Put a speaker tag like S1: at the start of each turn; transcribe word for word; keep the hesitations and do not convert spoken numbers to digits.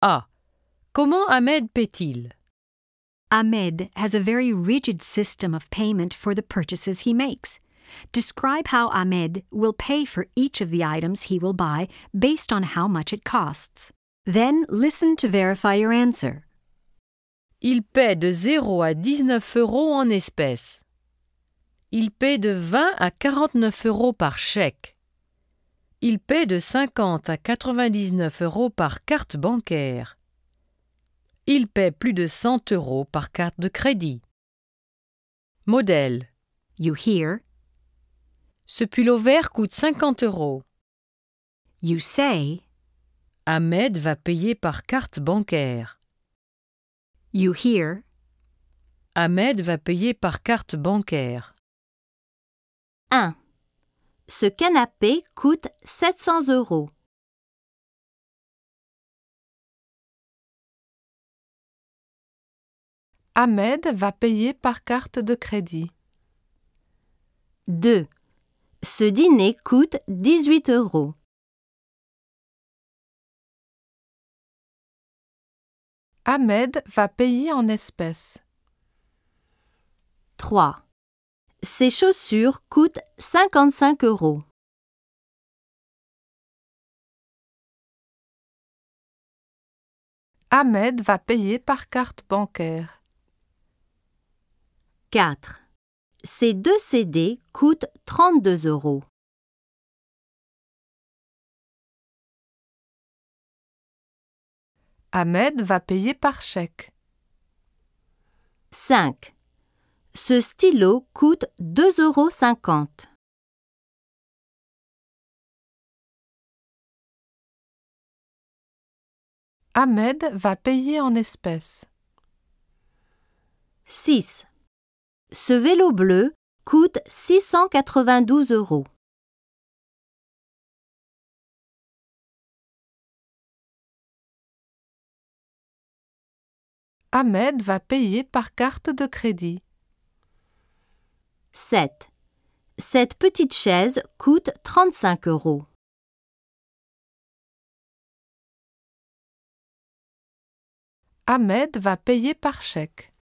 S1: A. Comment Ahmed paie-t-il?
S2: Ahmed has a very rigid system of payment for the purchases he makes. Describe how Ahmed will pay for each of the items he will buy based on how much it costs. Then listen to verify your answer.
S1: Il paie de zéro à dix-neuf euros en espèces. Il paie de vingt à quarante-neuf euros par chèque. Il paie de cinquante à quatre-vingt-dix-neuf euros par carte bancaire. Il paie plus de cent euros par carte de crédit. Modèle.
S2: You hear.
S1: Ce pull vert coûte cinquante euros.
S2: You say.
S1: Ahmed va payer par carte bancaire.
S2: You hear.
S1: Ahmed va payer par carte bancaire.
S3: un. Ce canapé coûte sept cents euros.
S4: Ahmed va payer par carte de crédit.
S3: deux. Ce dîner coûte dix-huit euros.
S4: Ahmed va payer en espèces.
S3: trois. Ces chaussures coûtent cinquante-cinq euros.
S4: Ahmed va payer par carte bancaire.
S3: quatre. Ces deux C D coûtent trente-deux euros.
S4: Ahmed va payer par chèque.
S3: cinq. Ce stylo coûte deux euros cinquante.
S4: Ahmed va payer en espèces.
S3: six. Ce vélo bleu coûte six cent quatre-vingt-douze euros.
S4: Ahmed va payer par carte de crédit.
S3: sept. Cette petite chaise coûte trente-cinq euros.
S4: Ahmed va payer par chèque.